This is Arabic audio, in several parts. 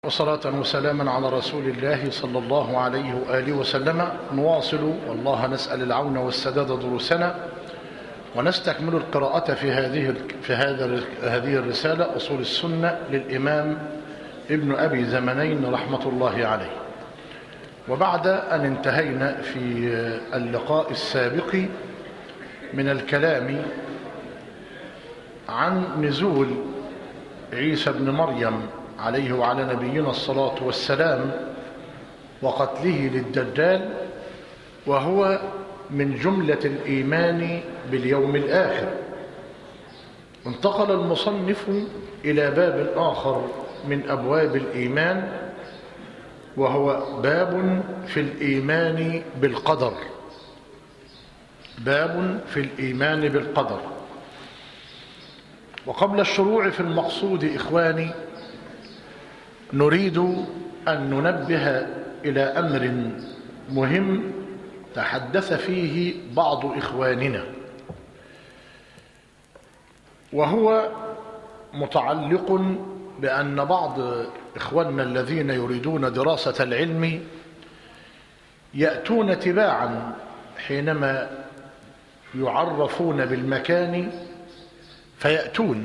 وصلاة وسلاما على رسول الله صلى الله عليه وآله وسلم. نواصل والله نسأل العون والسداد دروسنا، ونستكمل القراءة في هذه الرسالة أصول السنة للإمام ابن أبي زمنين رحمة الله عليه. وبعد أن انتهينا في اللقاء السابق من الكلام عن نزول عيسى بن مريم عليه وعلى نبينا الصلاة والسلام وقتله للدجال، وهو من جملة الإيمان باليوم الآخر، انتقل المصنف إلى باب آخر من أبواب الإيمان، وهو باب في الإيمان بالقدر. باب في الإيمان بالقدر. وقبل الشروع في المقصود إخواني، نريد أن ننبه إلى أمر مهم تحدث فيه بعض إخواننا، وهو متعلق بأن بعض إخواننا الذين يريدون دراسة العلم يأتون تباعا حينما يعرفون بالمكان فيأتون.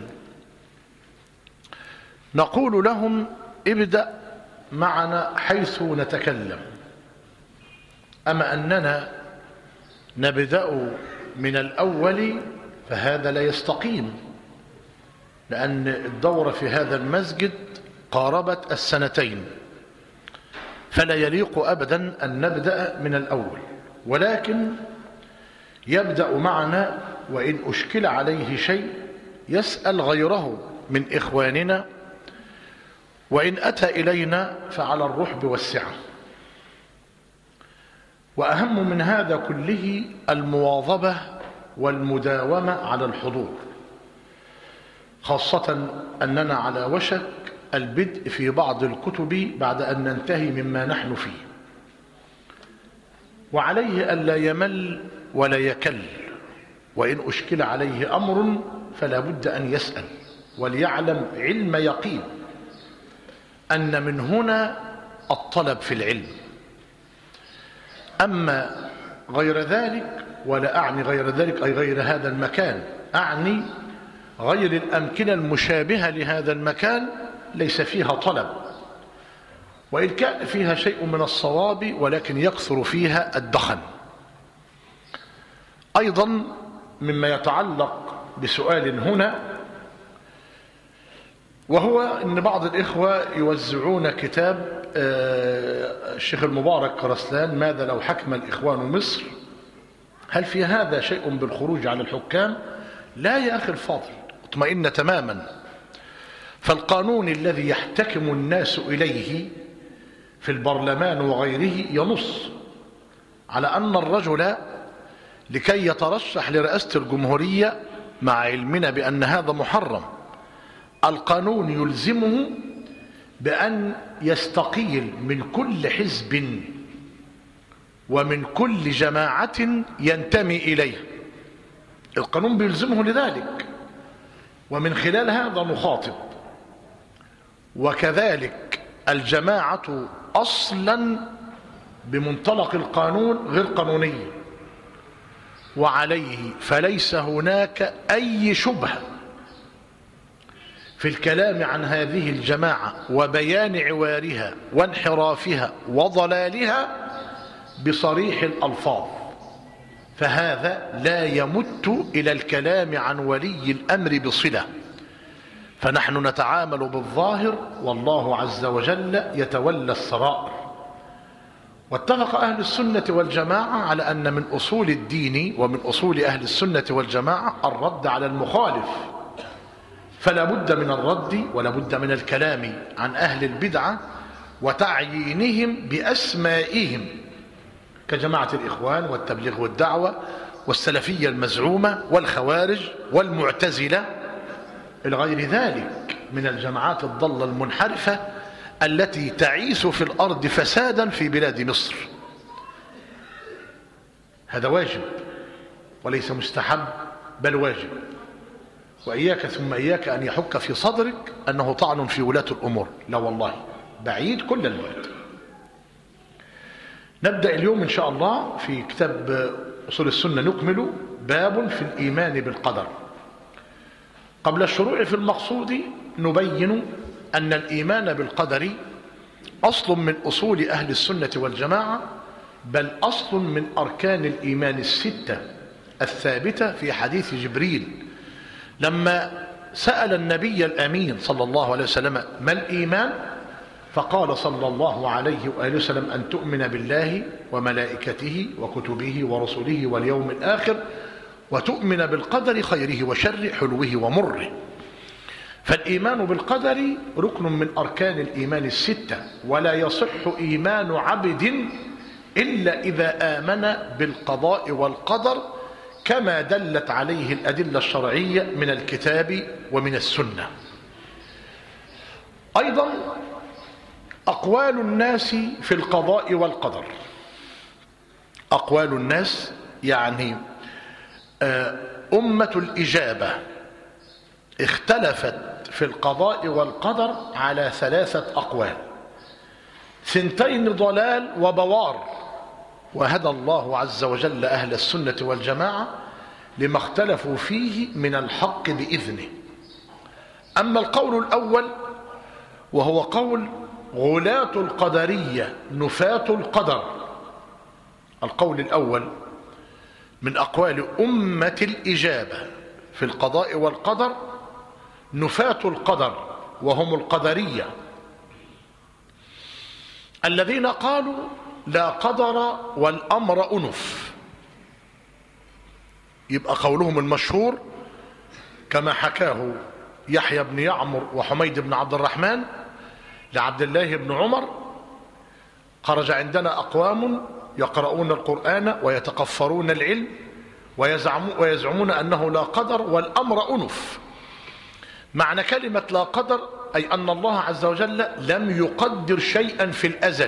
نقول لهم: ابدأ معنا حيث نتكلم، أما أننا نبدأ من الأول فهذا لا يستقيم، لأن الدورة في هذا المسجد قاربت السنتين، فلا يليق أبدا أن نبدأ من الأول، ولكن يبدأ معنا، وإن أشكل عليه شيء يسأل غيره من إخواننا، وإن أتى إلينا فعلى الرحب والسعة. وأهم من هذا كله المواظبة والمداومة على الحضور، خاصة أننا على وشك البدء في بعض الكتب بعد أن ننتهي مما نحن فيه، وعليه ألا يمل ولا يكل، وإن أشكل عليه أمر فلا بد أن يسأل، وليعلم علم يقين أن من هنا الطلب في العلم. أما غير ذلك، ولا أعني غير ذلك أي غير هذا المكان، أعني غير الأمكنة المشابهة لهذا المكان ليس فيها طلب، وإن كان فيها شيء من الصواب، ولكن يكثر فيها الدخن. أيضا مما يتعلق بسؤال هنا، وهو أن بعض الإخوة يوزعون كتاب الشيخ المبارك كرسلان ماذا لو حكم الإخوان مصر. هل في هذا شيء بالخروج على الحكام؟ لا يا أخي الفاضل، اطمئن تماما. فالقانون الذي يحتكم الناس إليه في البرلمان وغيره ينص على أن الرجل لكي يترشح لرئاسة الجمهورية، مع علمنا بأن هذا محرم، القانون يلزمه بأن يستقيل من كل حزب ومن كل جماعة ينتمي إليه. القانون بيلزمه لذلك، ومن خلال هذا نخاطب. وكذلك الجماعة أصلا بمنطلق القانون غير قانونية، وعليه فليس هناك أي شبهة في الكلام عن هذه الجماعة وبيان عوارها وانحرافها وضلالها بصريح الألفاظ، فهذا لا يمت إلى الكلام عن ولي الأمر بصلة. فنحن نتعامل بالظاهر، والله عز وجل يتولى السرائر. واتفق أهل السنة والجماعة على أن من أصول الدين ومن أصول أهل السنة والجماعة الرد على المخالف، فلا بد من الرد ولا بد من الكلام عن أهل البدعة وتعيينهم بأسمائهم، كجماعة الإخوان والتبليغ والدعوة والسلفية المزعومة والخوارج والمعتزلة إلى غير ذلك من الجماعات الضالة المنحرفة التي تعيث في الأرض فسادا في بلاد مصر. هذا واجب وليس مستحب، بل واجب. وإياك ثم إياك أن يحك في صدرك أنه طعن في ولاة الأمور، لا والله، بعيد كل البعد. نبدأ اليوم إن شاء الله في كتاب أصول السنة، نكمل باب في الإيمان بالقدر. قبل الشروع في المقصود نبين أن الإيمان بالقدر أصل من أصول أهل السنة والجماعة، بل أصل من أركان الإيمان الستة الثابتة في حديث جبريل لما سأل النبي الأمين صلى الله عليه وسلم ما الإيمان؟ فقال صلى الله عليه وآله وسلم أن تؤمن بالله وملائكته وكتبه ورسله واليوم الآخر وتؤمن بالقدر خيره وشره حلوه ومره. فالإيمان بالقدر ركن من أركان الإيمان الستة، ولا يصح إيمان عبد إلا إذا آمن بالقضاء والقدر كما دلت عليه الأدلة الشرعية من الكتاب ومن السنة. أيضا أقوال الناس في القضاء والقدر، أقوال الناس يعني أمة الإجابة اختلفت في القضاء والقدر على 3 أقوال، 2 ضلال وبوار، وهدى الله عز وجل أهل السنة والجماعة لما اختلفوا فيه من الحق بإذنه. أما القول الأول وهو قول غلاة القدرية نفاة القدر، القول الأول من أقوال أمة الإجابة في القضاء والقدر نفاة القدر، وهم القدرية الذين قالوا لا قدر والأمر أنف. يبقى قولهم المشهور كما حكاه يحيى بن يعمر وحميد بن عبد الرحمن لعبد الله بن عمر: خرج عندنا أقوام يقرؤون القرآن ويتقفرون العلم ويزعمون أنه لا قدر والأمر أنف. معنى كلمة لا قدر أي أن الله عز وجل لم يقدر شيئا في الأزل،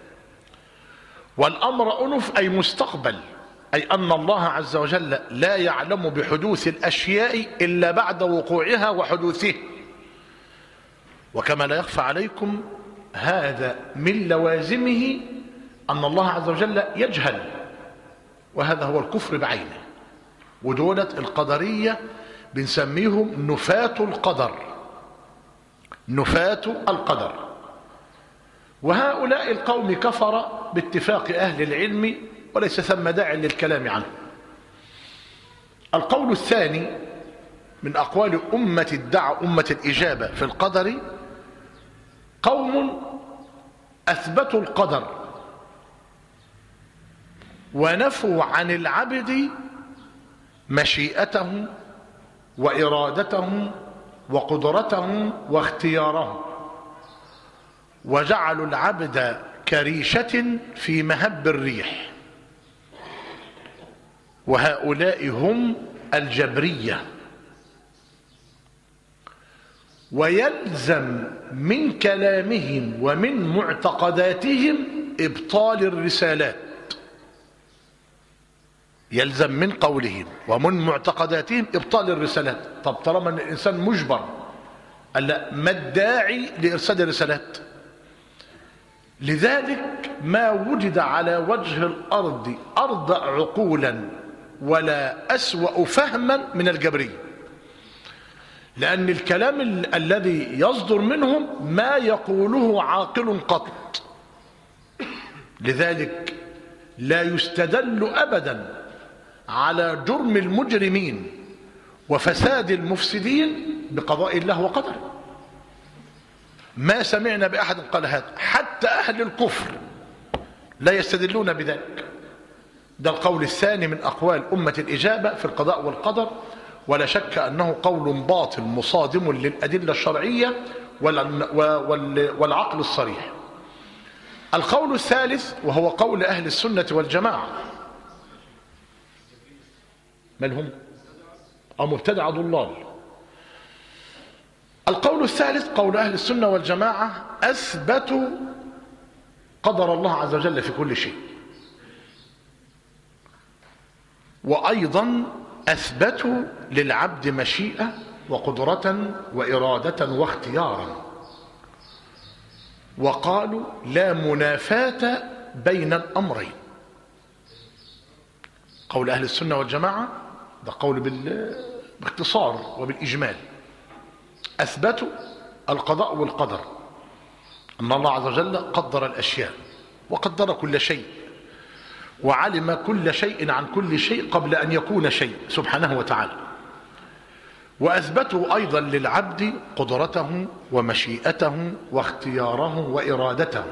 والأمر أنف أي مستقبل، أي أن الله عز وجل لا يعلم بحدوث الأشياء إلا بعد وقوعها وحدوثها. وكما لا يخفى عليكم هذا من لوازمه أن الله عز وجل يجهل، وهذا هو الكفر بعينه. ودولة القدرية بنسميهم نفاة القدر، نفاة القدر. وهؤلاء القوم كفر باتفاق أهل العلم وليس ثم داع للكلام عنه. القول الثاني من أقوال أمة الإجابة في القدر قوم أثبتوا القدر ونفوا عن العبد مشيئته وإرادته وقدرته واختياره، وجعلوا العبد كريشة في مهب الريح، وهؤلاء هم الجبرية. ويلزم من كلامهم ومن معتقداتهم إبطال الرسالات، يلزم من قولهم ومن معتقداتهم إبطال الرسالات. طب طالما أن الإنسان مجبر، ما الداعي لإرسال الرسالات؟ لذلك ما وجد على وجه الأرض أرضى عقولا ولا أسوأ فهما من الجبرية، لأن الكلام الذي يصدر منهم ما يقوله عاقل قط. لذلك لا يستدل أبدا على جرم المجرمين وفساد المفسدين بقضاء الله وقدره. ما سمعنا بأحد قال هذا، حتى أهل الكفر لا يستدلون بذلك. ده القول الثاني من أقوال أمة الإجابة في القضاء والقدر، ولا شك أنه قول باطل مصادم للأدلة الشرعية والعقل الصريح. القول الثالث وهو قول أهل السنة والجماعة، من هم؟ أو مبتدع ضلال. القول الثالث قول أهل السنة والجماعة أثبتوا قدر الله عز وجل في كل شيء، وأيضا أثبتوا للعبد مشيئة وقدرة وإرادة واختيارا. وقالوا لا منافاة بين الأمرين. قول أهل السنة والجماعة ده قول باختصار وبالإجمال، أثبتوا القضاء والقدر، أن الله عز وجل قدر الأشياء وقدر كل شيء وعلم كل شيء عن كل شيء قبل أن يكون شيء سبحانه وتعالى. وأثبتوا أيضا للعبد قدرته ومشيئته واختياره وإرادته،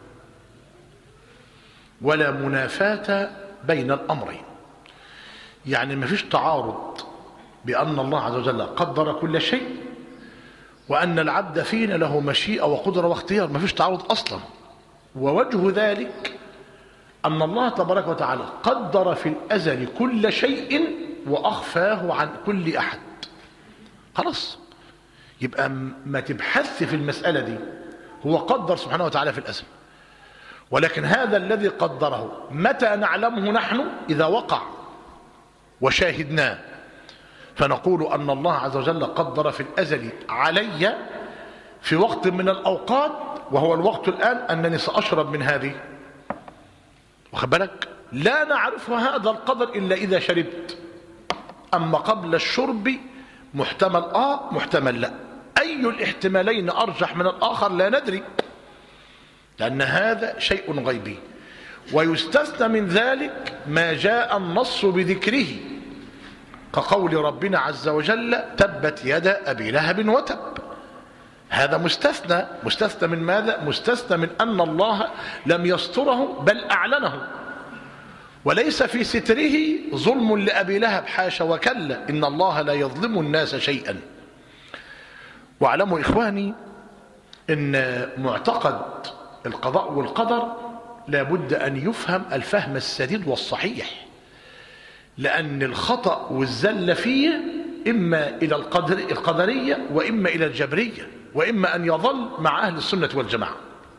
ولا منافاة بين الأمرين. يعني ما فيش تعارض بأن الله عز وجل قدر كل شيء وأن العبد فينا له مشيئة وقدرة واختيار، ما فيش تعارض أصلا. ووجه ذلك أن الله تبارك وتعالى قدر في الأزل كل شيء وأخفاه عن كل أحد. خلاص، يبقى ما تبحث في المسألة دي، هو قدر سبحانه وتعالى في الأزل، ولكن هذا الذي قدره متى نعلمه نحن؟ إذا وقع وشاهدناه، فنقول أن الله عز وجل قدر في الأزل علي في وقت من الأوقات، وهو الوقت الآن، أنني سأشرب من هذه، واخد بالك؟ لا نعرف هذا القدر إلا إذا شربت. أما قبل الشرب محتمل محتمل لا، أي الاحتمالين أرجح من الآخر لا ندري، لأن هذا شيء غيبي. ويستثنى من ذلك ما جاء النص بذكره، كقول ربنا عز وجل تبت يدا أبي لهب وتب. هذا مستثنى من ماذا؟ مستثنى من أن الله لم يستره بل أعلنه، وليس في ستره ظلم لأبي لهب، حاشا وكلا، إن الله لا يظلم الناس شيئا. واعلموا إخواني إن معتقد القضاء والقدر لابد أن يفهم الفهم السديد والصحيح، لأن الخطأ والزل فيه إما إلى القدرية وإما إلى الجبرية، وإما أن يظل مع أهل السنة والجماعة.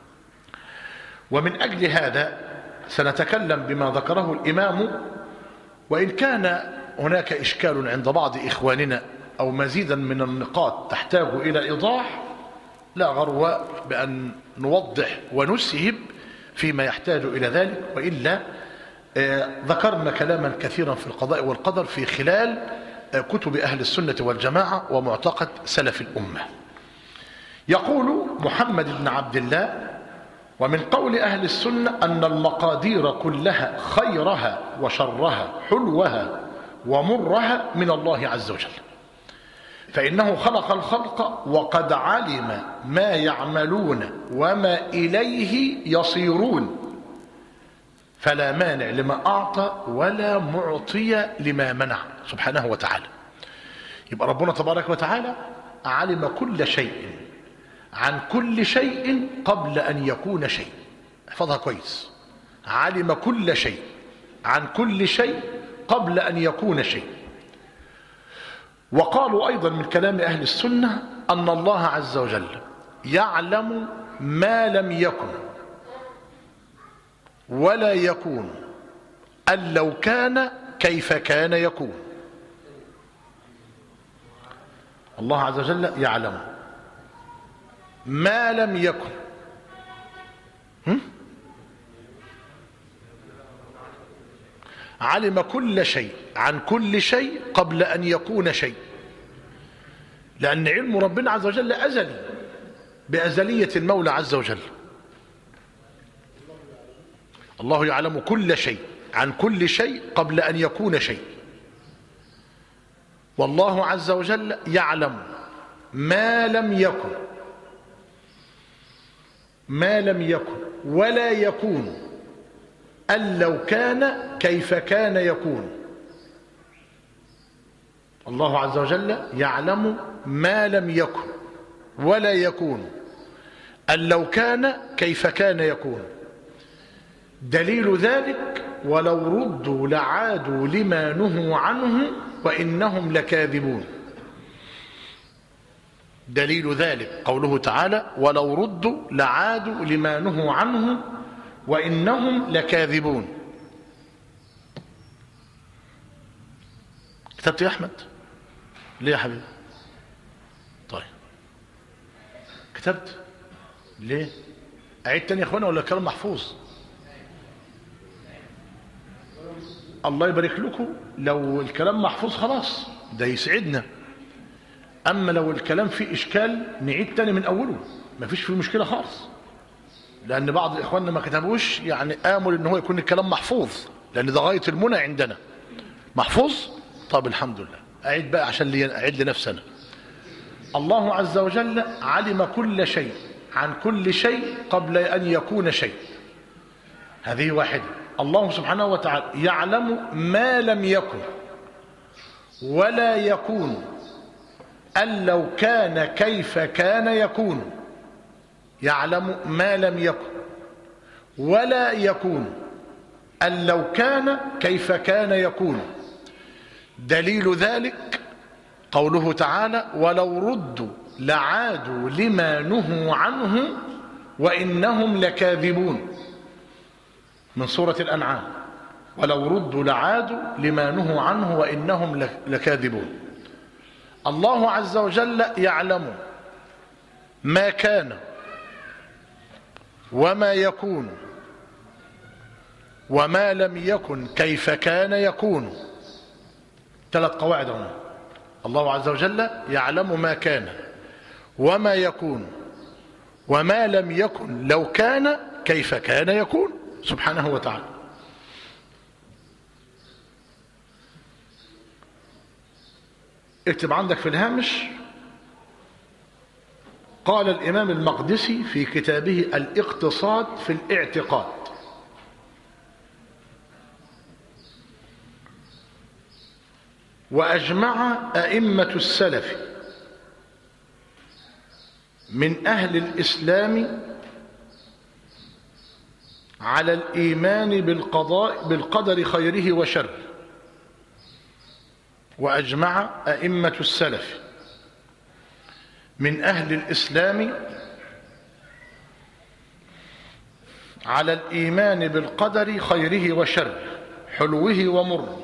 ومن أجل هذا سنتكلم بما ذكره الإمام، وإن كان هناك إشكال عند بعض إخواننا أو مزيدا من النقاط تحتاج إلى إيضاح، لا غرو بأن نوضح ونسهب فيما يحتاج إلى ذلك، وإلا ذكرنا كلاما كثيرا في القضاء والقدر في خلال كتب أهل السنة والجماعة ومعتقد سلف الأمة. يقول محمد بن عبد الله: ومن قول أهل السنة أن المقادير كلها خيرها وشرها حلوها ومرها من الله عز وجل، فإنه خلق الخلق وقد علم ما يعملون وما إليه يصيرون، فلا مانع لما أعطى ولا معطي لما منع سبحانه وتعالى. يبقى ربنا تبارك وتعالى علم كل شيء عن كل شيء قبل أن يكون شيء. احفظها كويس، علم كل شيء عن كل شيء قبل أن يكون شيء. وقالوا أيضا من كلام أهل السنة أن الله عز وجل يعلم ما لم يكن ولا يكون، أن لو كان كيف كان يكون. الله عز وجل يعلم ما لم يكن، علم كل شيء عن كل شيء قبل أن يكون شيء، لأن علم ربنا عز وجل أزلي بأزلية المولى عز وجل. الله يعلم كل شيء عن كل شيء قبل أن يكون شيء، والله عز وجل يعلم ما لم يكن، ما لم يكن ولا يكون، أن لو كان كيف كان يكون. الله عز وجل يعلم ما لم يكن ولا يكون، أن لو كان كيف كان يكون. دليل ذلك ولو ردوا لعادوا لما نهوا عنه وإنهم لكاذبون. دليل ذلك قوله تعالى: ولو ردوا لعادوا لما نهوا عنه وإنهم لكاذبون. كتبت يا أحمد؟ ليه يا حبيبي؟ طيب كتبت ليه؟ أعيد تاني يا أخوانا ولا الكلام محفوظ؟ الله يبارك لكم. لو الكلام محفوظ خلاص ده يسعدنا، أما لو الكلام فيه إشكال نعيد تاني من أوله، مفيش فيه مشكلة خالص، لأن بعض إخواننا ما كتبوش، يعني آمل إن هو يكون الكلام محفوظ، لأن ده غاية المنى عندنا. محفوظ؟ طب الحمد لله. أعيد بقى عشان أعيد لنفسنا. الله عز وجل علم كل شيء عن كل شيء قبل أن يكون شيء. هذه واحدة. الله سبحانه وتعالى يعلم ما لم يكن ولا يكون، أن لو كان كيف كان يكون. يعلم ما لم يكن ولا يكون، أن لو كان كيف كان يكون. دليل ذلك قوله تعالى: ولو ردوا لعادوا لما نهوا عنه وإنهم لكاذبون، من سورة الأنعام. ولو ردوا لعادوا لما نهوا عنه وإنهم لكاذبون. الله عز وجل يعلم ما كان وما يكون وما لم يكن كيف كان يكون. 3 قواعد هنا. الله عز وجل يعلم ما كان وما يكون وما لم يكن لو كان كيف كان يكون سبحانه وتعالى. اكتب عندك في الهامش: قال الإمام المقدسي في كتابه الاقتصاد في الاعتقاد: وأجمع أئمة السلف من أهل الإسلام على الإيمان بالقدر خيره وشره. وأجمع أئمة السلف من أهل الإسلام على الإيمان بالقدر خيره وشره، حلوه ومره،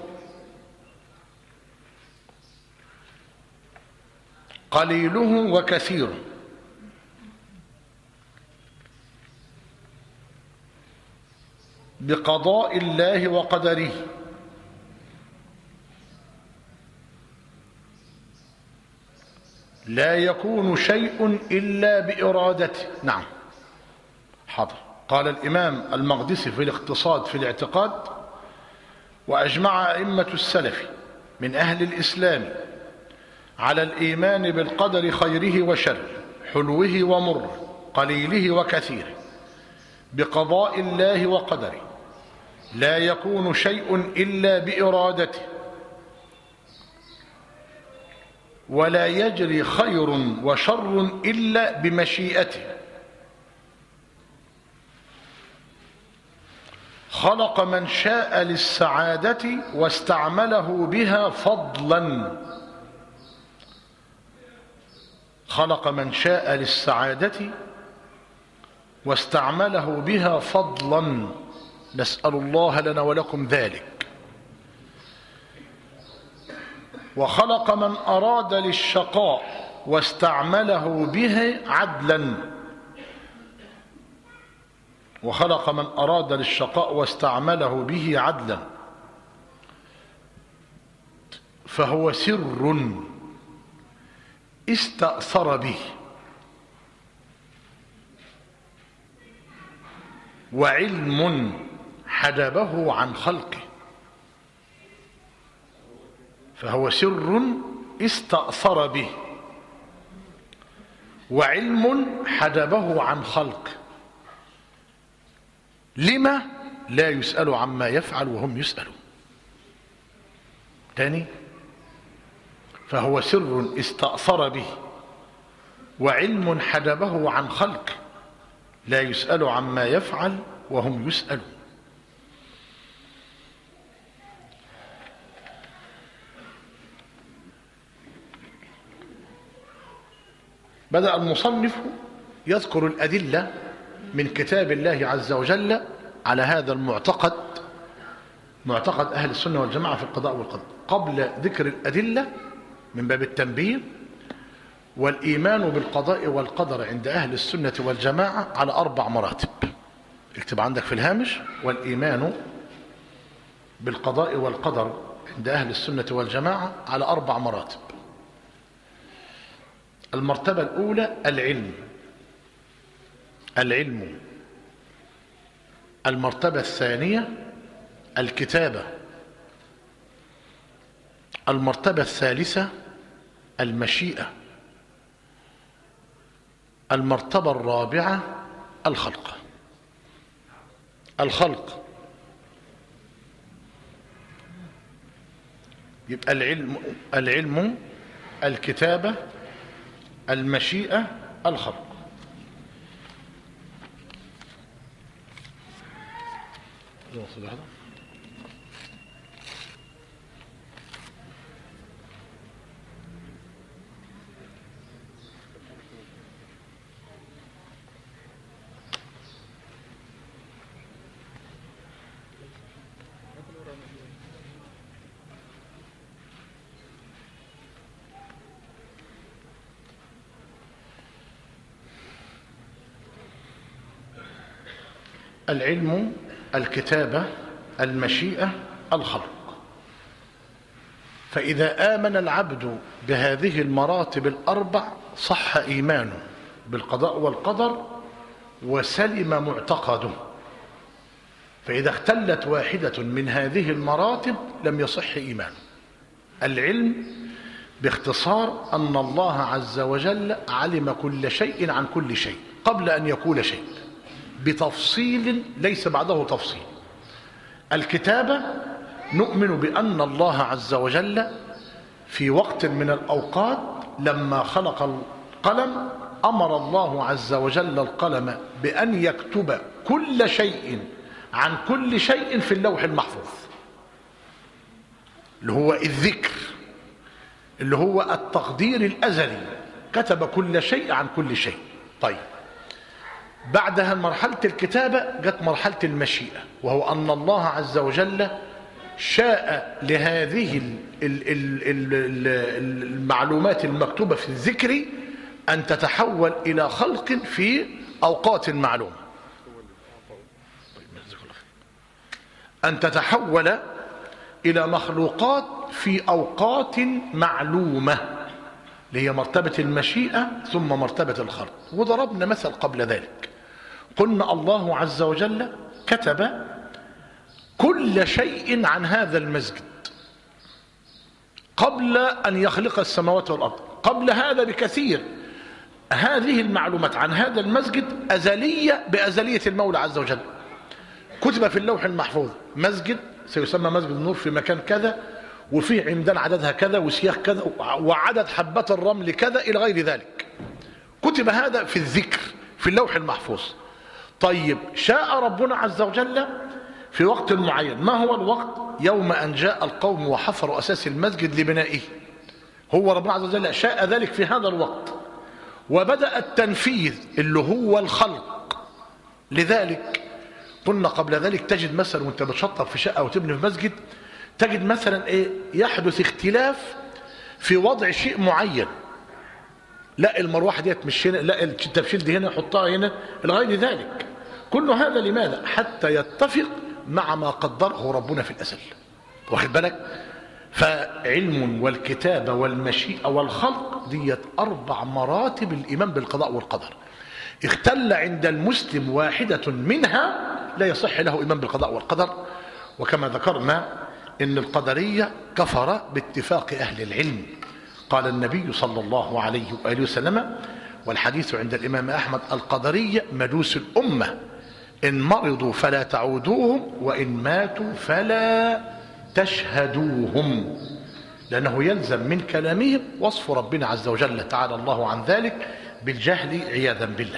قليله وكثيره، بقضاء الله وقدره، لا يكون شيء إلا بإرادته. نعم، حاضر. قال الإمام المقدسي في الاقتصاد في الاعتقاد: وأجمع أئمة السلف من أهل الإسلام على الإيمان بالقدر خيره وشره، حلوه ومره، قليله وكثيره، بقضاء الله وقدره، لا يكون شيء إلا بإرادته، ولا يجري خير وشر إلا بمشيئته، خلق من شاء للسعادة واستعمله بها فضلا. خلق من شاء للسعادة واستعمله بها فضلا، نسأل الله لنا ولكم ذلك. وخلق من أراد للشقاء واستعمله به عدلا. وخلق من أراد للشقاء واستعمله به عدلا، فهو سر استأثر به، وعلم حجبه عن خلقه. فهو سر استأثر به، وعلم حجبه عن خلقه. لما لا يسأل عما يفعل وهم يسألون. تاني: فهو سر استأثر به، وعلم حجبه عن خلقه، لا يسأل عما يفعل وهم يسألون. بدأ المصنف يذكر الأدلة من كتاب الله عز وجل على هذا المعتقد، معتقد أهل السنة والجماعة في القضاء والقدر. قبل ذكر الأدلة من باب التنبيه والإيمان بالقضاء والقدر عند أهل السنة والجماعة على 4 مراتب. اكتب عندك في الهامش: والإيمان بالقضاء والقدر عند أهل السنة والجماعة على 4 مراتب. المرتبة الأولى العلم. المرتبة الثانية الكتابة. المرتبة الثالثة المشيئة. المرتبة الرابعة الخلق. يبقى العلم، الكتابة، المشيئة، الخلق. العلم، الكتابة، المشيئة، الخلق. فإذا آمن العبد بهذه المراتب ال4 صح إيمانه بالقضاء والقدر وسلم معتقده. فإذا اختلت واحدة من هذه المراتب لم يصح إيمانه. العلم باختصار أن الله عز وجل علم كل شيء عن كل شيء قبل أن يكون شيء بتفصيل ليس بعده تفصيل. الكتابة نؤمن بأن الله عز وجل في وقت من الأوقات لما خلق القلم أمر الله عز وجل القلم بأن يكتب كل شيء عن كل شيء في اللوح المحفوظ، اللي هو الذكر، اللي هو التقدير الأزلي، كتب كل شيء عن كل شيء. طيب، بعدها مرحلة الكتابة جت مرحلة المشيئة، وهو أن الله عز وجل شاء لهذه المعلومات المكتوبة في الذكر أن تتحول إلى خلق في أوقات معلومة، أن تتحول إلى مخلوقات في أوقات معلومة، اللي هي مرتبة المشيئة ثم مرتبة الخلق. وضربنا مثل قبل ذلك، قلنا الله عز وجل كتب كل شيء عن هذا المسجد قبل أن يخلق السماوات والأرض، قبل هذا بكثير. هذه المعلومات عن هذا المسجد أزلية بأزلية المولى عز وجل، كتب في اللوح المحفوظ: مسجد سيسمى مسجد النور في مكان كذا، وفيه عمدان عددها كذا، وسياخ كذا، وعدد حبات الرمل كذا، إلى غير ذلك. كتب هذا في الذكر في اللوح المحفوظ. طيب، شاء ربنا عز وجل في وقت معين. ما هو الوقت؟ يوم أن جاء القوم وحفروا أساس المسجد لبنائه. هو ربنا عز وجل شاء ذلك في هذا الوقت، وبدأ التنفيذ اللي هو الخلق. لذلك قلنا قبل ذلك تجد مثلا وانت بتشطب في شقة وتبني في مسجد، تجد مثلا يحدث اختلاف في وضع شيء معين. لا المروحة ديت مش هنا، لا التبشير دي هنا، حطها هنا، إلى غير ذلك. كل هذا لماذا؟ حتى يتفق مع ما قدره ربنا في الأزل. واخد بالك؟ فعلم والكتابة والمشيئة والخلق ديت 4 مراتب الإيمان بالقضاء والقدر. اختل عند المسلم واحدة منها لا يصح له إيمان بالقضاء والقدر. وكما ذكرنا إن القدرية كفر باتفاق أهل العلم. قال النبي صلى الله عليه وآله وسلم، والحديث عند الإمام أحمد: القدرية مجوس الأمة، إن مرضوا فلا تعودوهم، وإن ماتوا فلا تشهدوهم. لأنه يلزم من كلامهم وصف ربنا عز وجل تعالى الله عن ذلك بالجهل عياذا بالله.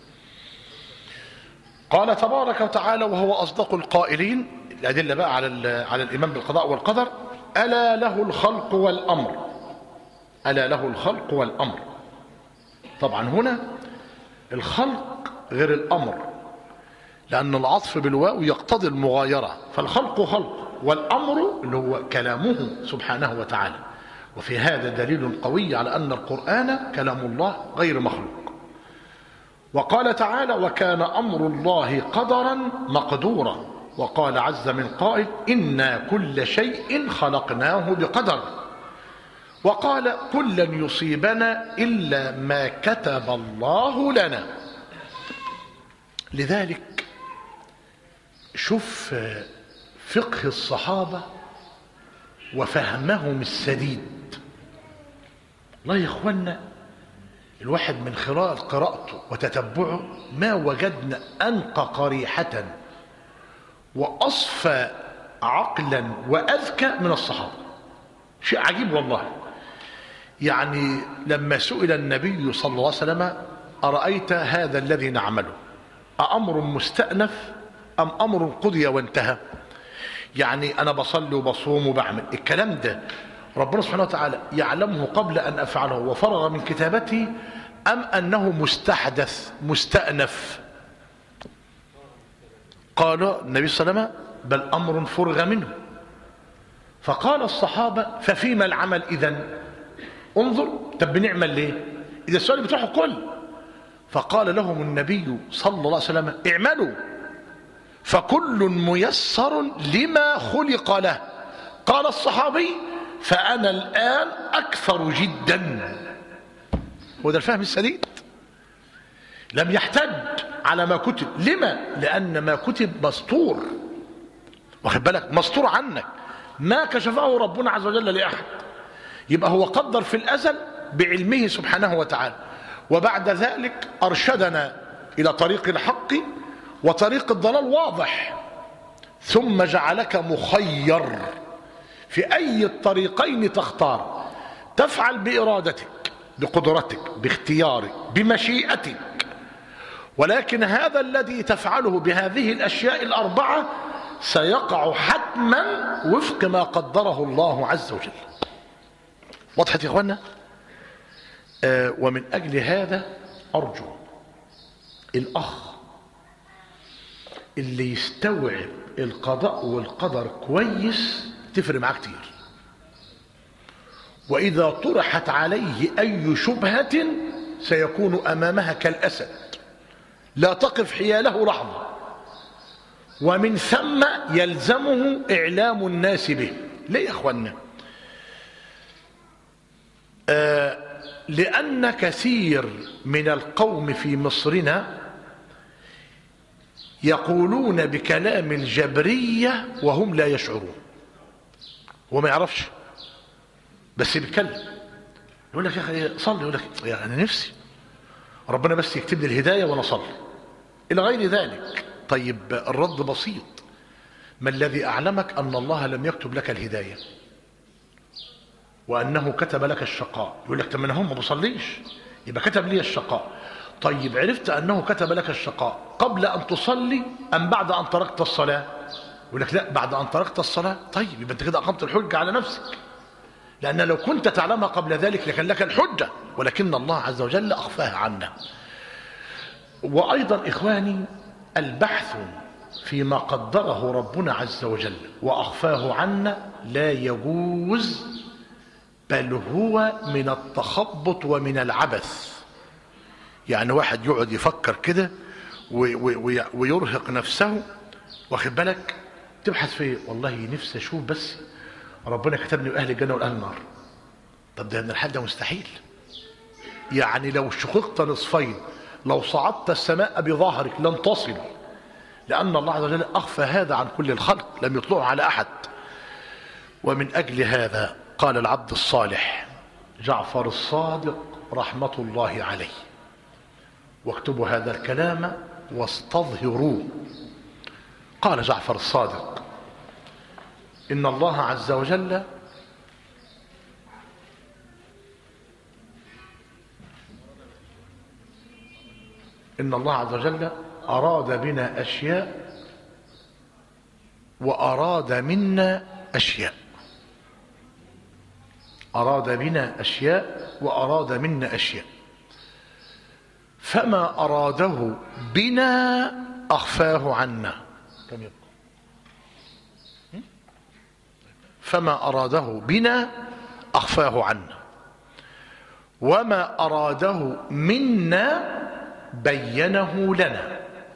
قال تبارك وتعالى وهو أصدق القائلين، الأدلة بقى على الإيمان بالقضاء والقدر: ألا له الخلق والأمر. ألا له الخلق والأمر. طبعا هنا الخلق غير الأمر، لأن العطف بالواو يقتضي المغايرة، فالخلق خلق، والأمر اللي هو كلامه سبحانه وتعالى. وفي هذا دليل قوي على أن القرآن كلام الله غير مخلوق. وقال تعالى: وكان أمر الله قدرا مقدورا. وقال عز من قائل: إنا كل شيء خلقناه بقدر. وقال: قل لن يصيبنا إلا ما كتب الله لنا. لذلك شوف فقه الصحابة وفهمهم السديد. الله يا إخوانا، الواحد من خلال قراءته وتتبعه ما وجدنا أنقى قريحة وأصفى عقلا وأذكى من الصحابة. شيء عجيب والله. يعني لما سئل النبي صلى الله عليه وسلم: أرأيت هذا الذي نعمله أأمر مستأنف أم أمر قضي وانتهى؟ يعني أنا بصلي وبصوم وبعمل الكلام ده، ربنا سبحانه وتعالى يعلمه قبل أن أفعله وفرغ من كتابته، أم أنه مستحدث مستأنف؟ قال النبي صلى الله عليه وسلم: بل أمر فرغ منه. فقال الصحابة: ففيما العمل إذن؟ انظر، طب بنعمل ليه إذا السؤال بتروح كل؟ فقال لهم النبي صلى الله عليه وسلم: اعملوا فكل ميسر لما خلق له. قال الصحابي: فأنا الآن أكثر جدا. وده الفهم السديد. لم يحتج على ما كتب. لما؟ لأن ما كتب مسطور، واخد بالك، مسطور عنك، ما كشفه ربنا عز وجل لأحد. يبقى هو قدر في الأزل بعلمه سبحانه وتعالى، وبعد ذلك أرشدنا إلى طريق الحق وطريق الضلال واضح، ثم جعلك مخير في أي الطريقين تختار. تفعل بإرادتك، بقدرتك، باختيارك، بمشيئتك، ولكن هذا الذي تفعله بهذه الأشياء الأربعة سيقع حتما وفق ما قدره الله عز وجل. وضحت يا إخوانا؟ ومن أجل هذا أرجو الأخ اللي يستوعب القضاء والقدر كويس تفرق معاه كتير. وإذا طرحت عليه أي شبهة سيكون أمامها كالأسد لا تقف حياله لحظة، ومن ثم يلزمه إعلام الناس به. ليه يا أخوانا؟ لأن كثير من القوم في مصرنا يقولون بكلام الجبرية وهم لا يشعرون. هو ما يعرفش بس بيتكلم، يقول لك: يا أخي صلي، يقول لك: يا أنا نفسي ربنا بس يكتب لي الهداية وأنا أصلي، إلى غير ذلك. طيب الرد بسيط: ما الذي أعلمك أن الله لم يكتب لك الهداية وأنه كتب لك الشقاء؟ يقول لك: طب ما أنا ما بصليش، يبقى كتب لي الشقاء. طيب عرفت أنه كتب لك الشقاء قبل أن تصلي أم بعد أن تركت الصلاة؟ يقول لك: لا، بعد أن تركت الصلاة. طيب يبقى أنت كده أقمت الحجة على نفسك، لأن لو كنت تعلمها قبل ذلك لكان لك الحجة، ولكن الله عز وجل أخفاها عنا. وأيضا إخواني، البحث فيما قدره ربنا عز وجل وأخفاه عنا لا يجوز، بل هو من التخبط ومن العبث. يعني واحد يقعد يفكر كده ويرهق نفسه، واخد بالك، تبحث فيه: والله نفسي اشوف بس ربنا كتبني واهل الجنه واهل النار. طب ده من الحال ده مستحيل. يعني لو شققت نصفين، لو صعدت السماء بظهرك لن تصل، لان الله عز وجل اخفى هذا عن كل الخلق، لم يطلعه على احد. ومن اجل هذا قال العبد الصالح جعفر الصادق رحمه الله عليه، واكتبوا هذا الكلام واستظهروه. قال جعفر الصادق: إن الله عز وجل أراد بنا أشياء وأراد منا أشياء. أراد بنا أشياء وأراد منا أشياء، فما أراده بنا أخفاه عنا. كم يبقى؟ فما أراده بنا أخفاه عنا، وما أراده منا بينه لنا.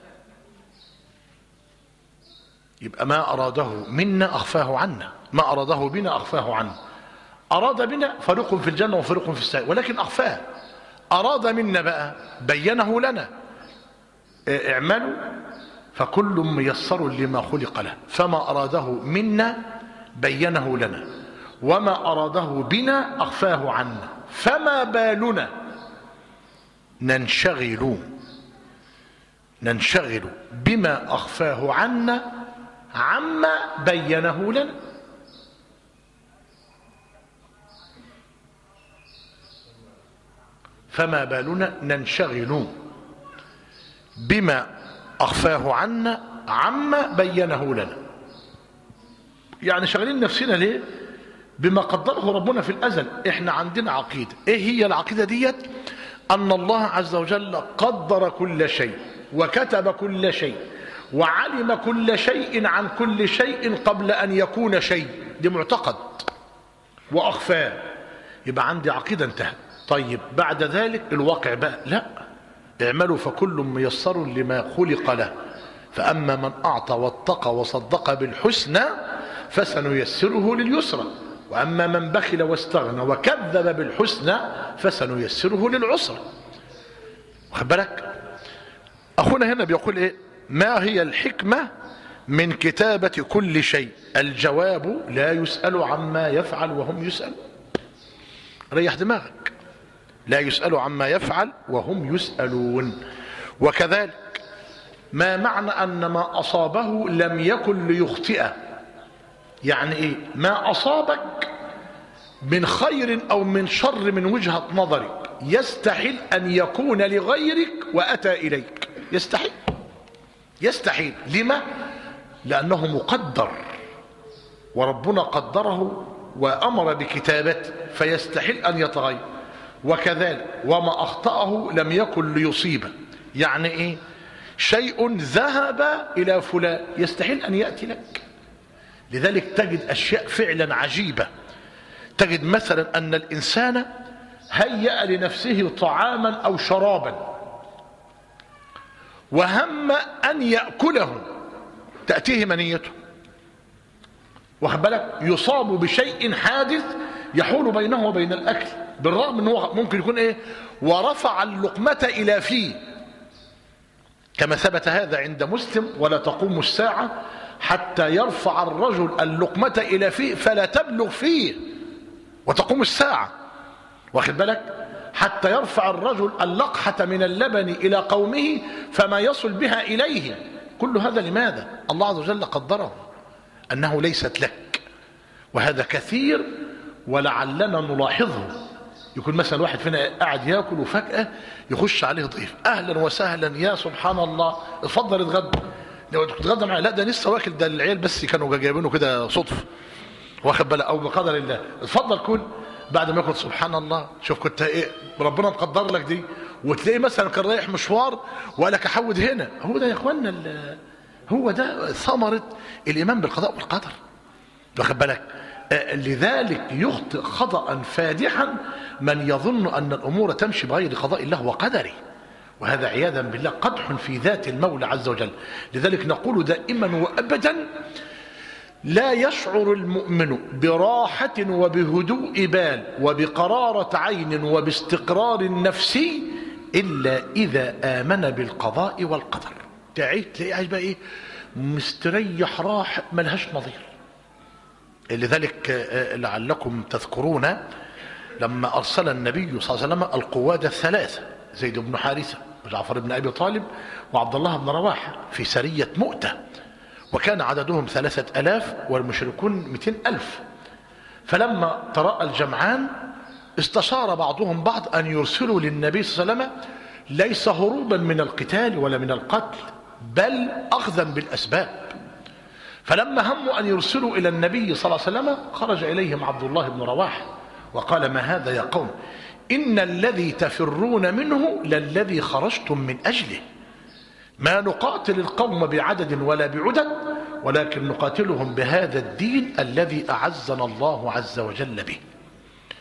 يبقى ما أراده منا أخفاه عنا، ما أراده بنا أخفاه عنا. أراد بنا فريق في الجنة وفريق في السعير، ولكن أخفاه. أراد منا بقى بينه لنا. اعملوا فكل ميسر لما خلق له، فما أراده منا بينه لنا، وما أراده بنا أخفاه عنا، فما بالنا ننشغل بما أخفاه عنا عما بينه لنا. فما بالنا ننشغل بما أخفاه عنا عما بينه لنا. يعني شغالين نفسنا ليه؟ بما قدره ربنا في الأزل. احنا عندنا عقيدة. ايه هي العقيدة ديت؟ أن الله عز وجل قدر كل شيء وكتب كل شيء وعلم كل شيء عن كل شيء قبل أن يكون شيء. دي معتقد وأخفاه. يبقى عندي عقيدة انتهت. طيب بعد ذلك الواقع بقى لا، اعملوا فكل ميسر لما خلق له، فأما من أعطى واتقى وصدق بالحسنى فسنيسره لليسرى، وأما من بخل واستغنى وكذب بالحسنى فسنيسره للعسرى. واخد بالك؟ أخونا هنا بيقول إيه؟ ما هي الحكمة من كتابة كل شيء؟ الجواب لا يسأل عما يفعل وهم يسألون. ريح دماغك. لا يسأل عما يفعل وهم يسألون. وكذلك ما معنى أن ما أصابه لم يكن ليخطئه؟ يعني إيه؟ ما أصابك من خير أو من شر من وجهة نظرك يستحيل أن يكون لغيرك وأتى إليك. يستحيل. لما؟ لأنه مقدر، وربنا قدره وأمر بكتابته، فيستحيل أن يتغير. وكذلك وما أخطأه لم يكن ليصيبه. يعني إيه؟ شيء ذهب إلى فلان يستحيل أن يأتي لك. لذلك تجد أشياء فعلا عجيبة. تجد مثلا أن الإنسان هيأ لنفسه طعاما أو شرابا وهم أن يأكله، تأتيه منيته. واخد بالك؟ يصاب بشيء حادث يحول بينه وبين الأكل، بالرغم أنه ممكن يكون إيه؟ ورفع اللقمة إلى فيه، كما ثبت هذا عند مسلم: ولا تقوم الساعة حتى يرفع الرجل اللقمة إلى فيه فلا تبلغ فيه، وتقوم الساعة. واخد بالك؟ حتى يرفع الرجل اللقحة من اللبن إلى قومه فما يصل بها إليه. كل هذا لماذا؟ الله عز وجل قدره أنه ليست لك. وهذا كثير ولعلنا نلاحظه. يكون مثلا واحد فينا قاعد ياكل وفجأة يخش عليه ضيف: أهلا وسهلا، يا سبحان الله، اتفضل اتغدى. لو تتغدى معي، لا ده لسه واكل، ده العيال بس كانوا جايبينه كده صدفة، واخد بالك، أو بقدر الله. اتفضل كل. بعد ما ياكل سبحان الله، شوف كنت ايه ربنا مقدر لك دي. وتلاقيه مثلا كان رايح مشوار وقال لك احود هنا. هو ده يا اخوانا، هو ده ثمرة الإيمان بالقضاء والقدر. واخد بالك؟ لذلك يخطئ خطأ فادحا من يظن أن الأمور تمشي بغير قضاء الله وقدره، وهذا عياذا بالله قدح في ذات المولى عز وجل. لذلك نقول دائما وأبدا: لا يشعر المؤمن براحة وبهدوء بال وبقرارة عين وباستقرار نفسي إلا إذا آمن بالقضاء والقدر. تلاقيه عايز بقى إيه؟ مستريح راحة ملهاش نظير. لذلك لعلكم تذكرون لما أرسل النبي صلى الله عليه وسلم القواد الثلاثة: زيد بن حارثة وجعفر بن أبي طالب وعبد الله بن رواحة، في سرية مؤتة، وكان عددهم 3000 والمشركون 200,000. فلما تراءى الجمعان استشار بعضهم بعض أن يرسلوا للنبي صلى الله عليه وسلم، ليس هروبا من القتال ولا من القتل، بل أخذا بالأسباب. فلما هموا أن يرسلوا إلى النبي صلى الله عليه وسلم خرج إليهم عبد الله بن رواحة وقال: ما هذا يا قوم؟ إن الذي تفرون منه للذي خرجتم من أجله. ما نقاتل القوم بعدد ولا بعدد، ولكن نقاتلهم بهذا الدين الذي أعزنا الله عز وجل به.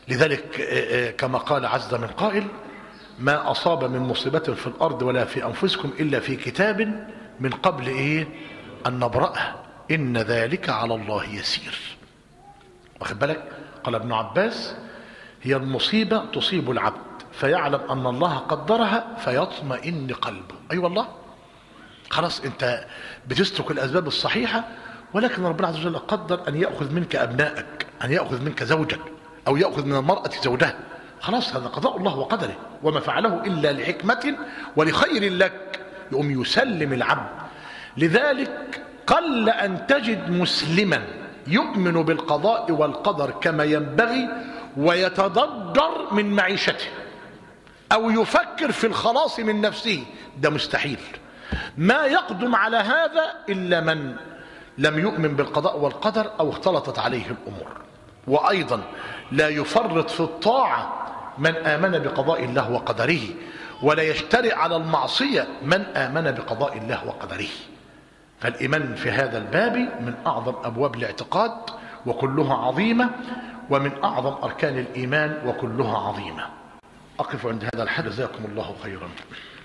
لذلك كما قال عز من قائل: ما أصاب من مصيبة في الأرض ولا في أنفسكم إلا في كتاب من قبل أن نبرأها إن ذلك على الله يسير. واخد بالك؟ قال ابن عباس: هي المصيبة تصيب العبد فيعلم أن الله قدرها فيطمئن قلبه. أي والله، خلاص أنت بتسلك الأسباب الصحيحة، ولكن ربنا عز وجل قدر أن يأخذ منك أبنائك، أن يأخذ منك زوجك، أو يأخذ من المرأة زوجها. خلاص، هذا قضاء الله وقدره، وما فعله إلا لحكمة ولخير لك، يقوم يسلم العبد. لذلك قل أن تجد مسلما يؤمن بالقضاء والقدر كما ينبغي ويتضجر من معيشته أو يفكر في الخلاص من نفسه، ده مستحيل. ما يقدم على هذا إلا من لم يؤمن بالقضاء والقدر أو اختلطت عليه الأمور. وأيضا لا يفرط في الطاعة من آمن بقضاء الله وقدره، ولا يشترئ على المعصية من آمن بقضاء الله وقدره. فالإيمان في هذا الباب من أعظم أبواب الاعتقاد وكلها عظيمة، ومن أعظم أركان الإيمان وكلها عظيمة. أقف عند هذا الحد، جزاكم الله خيرا.